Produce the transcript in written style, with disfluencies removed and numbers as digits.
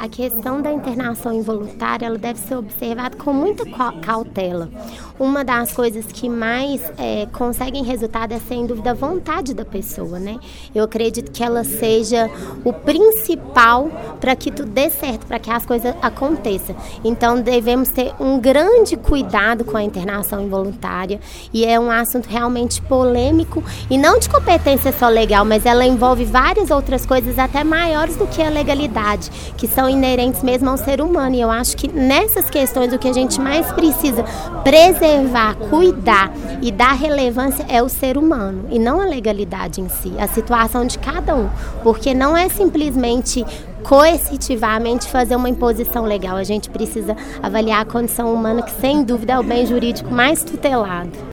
A questão da internação involuntária, ela deve ser observada com muita cautela. Uma das coisas que mais conseguem resultado é, sem dúvida, a vontade da pessoa, né? Eu acredito que ela seja o principal para que tudo dê certo, para que as coisas aconteçam. Então, devemos ter um grande cuidado com a internação involuntária, e é um assunto realmente polêmico, e não de competência só legal, mas ela envolve várias outras coisas até maiores do que a legalidade, que são inerentes mesmo ao ser humano. E eu acho que nessas questões o que a gente mais precisa preservar, cuidar e dar relevância é o ser humano, e não a legalidade em si, a situação de cada um, porque não é simplesmente coercitivamente fazer uma imposição legal. A gente precisa avaliar a condição humana, que sem dúvida é o bem jurídico mais tutelado.